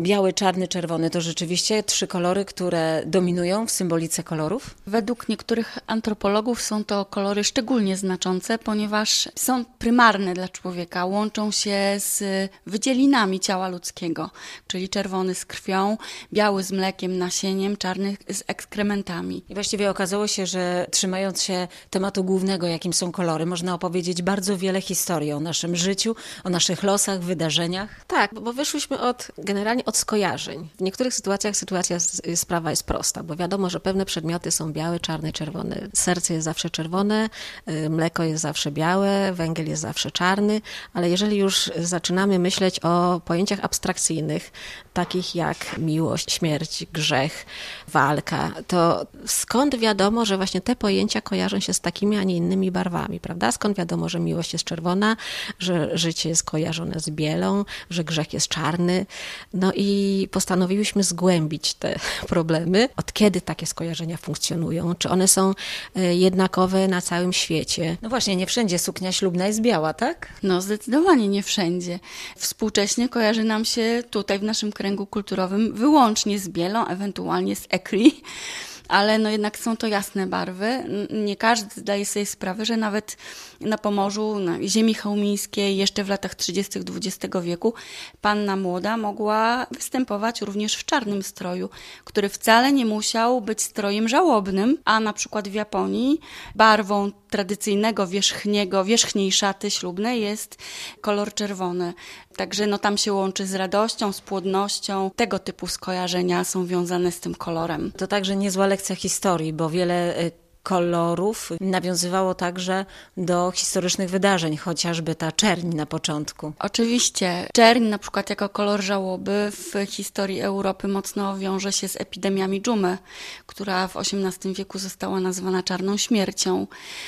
Biały, czarny, czerwony to rzeczywiście 3 kolory, które dominują w symbolice kolorów? Według niektórych antropologów są to kolory szczególnie znaczące, ponieważ są prymarne dla człowieka, łączą się z wydzielinami ciała ludzkiego, czyli czerwony z krwią, biały z mlekiem, nasieniem, czarny z ekskrementami. I właściwie okazało się, że trzymając się tematu głównego, jakim są kolory, można opowiedzieć bardzo wiele historii o naszym życiu, o naszych losach, wydarzeniach. Tak, bo wyszłyśmy generalnie od skojarzeń. W niektórych sytuacjach sprawa jest prosta, bo wiadomo, że pewne przedmioty są białe, czarne, czerwone. Serce jest zawsze czerwone, mleko jest zawsze białe, węgiel jest zawsze czarny, ale jeżeli już zaczynamy myśleć o pojęciach abstrakcyjnych, takich jak miłość, śmierć, grzech, walka, to skąd wiadomo, że właśnie te pojęcia kojarzą się z takimi, a nie innymi barwami, prawda? Skąd wiadomo, że miłość jest czerwona, że życie jest kojarzone z bielą, że grzech jest czarny? No i postanowiłyśmy zgłębić te problemy. Od kiedy takie skojarzenia funkcjonują? Czy one są jednakowe na całym świecie? No właśnie, nie wszędzie suknia ślubna jest biała, tak? No zdecydowanie nie wszędzie. Współcześnie kojarzy nam się tutaj w naszym kręgu kulturowym wyłącznie z bielą, ewentualnie z écru, ale no jednak są to jasne barwy. Nie każdy zdaje sobie sprawę, że nawet na Pomorzu, na ziemi chełmińskiej, jeszcze w latach 30. XX wieku, panna młoda mogła występować również w czarnym stroju, który wcale nie musiał być strojem żałobnym, a na przykład w Japonii barwą tradycyjnego wierzchniej szaty ślubnej jest kolor czerwony. Także no tam się łączy z radością, z płodnością. Tego typu skojarzenia są wiązane z tym kolorem. To także niezła lekcja historii, bo wiele kolorów nawiązywało także do historycznych wydarzeń, chociażby ta czerń na początku. Oczywiście czerń na przykład jako kolor żałoby w historii Europy mocno wiąże się z epidemiami dżumy, która w XVIII wieku została nazwana czarną śmiercią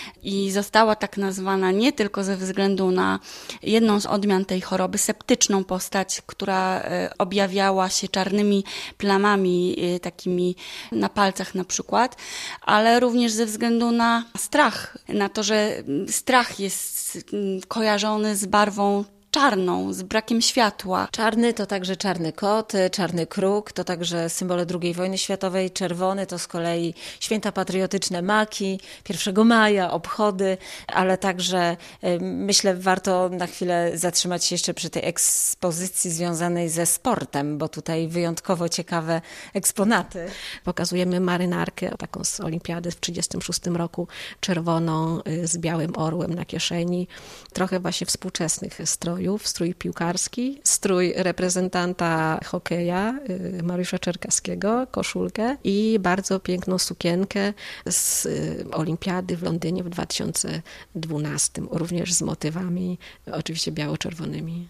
i została tak nazwana nie tylko ze względu na jedną z odmian tej choroby, septyczną postać, która objawiała się czarnymi plamami takimi na palcach na przykład, ale również ze względu na strach, na to, że strach jest kojarzony z barwą czarną, z brakiem światła. Czarny to także czarny kot, czarny kruk, to także symbole II wojny światowej, czerwony to z kolei święta patriotyczne maki, 1 maja, obchody, ale także myślę warto na chwilę zatrzymać się jeszcze przy tej ekspozycji związanej ze sportem, bo tutaj wyjątkowo ciekawe eksponaty. Pokazujemy marynarkę, taką z olimpiady w 1936 roku, czerwoną z białym orłem na kieszeni, trochę właśnie współczesnych strojów, strój piłkarski, strój reprezentanta hokeja Mariusza Czerkaskiego, koszulkę i bardzo piękną sukienkę z olimpiady w Londynie w 2012, również z motywami oczywiście biało-czerwonymi.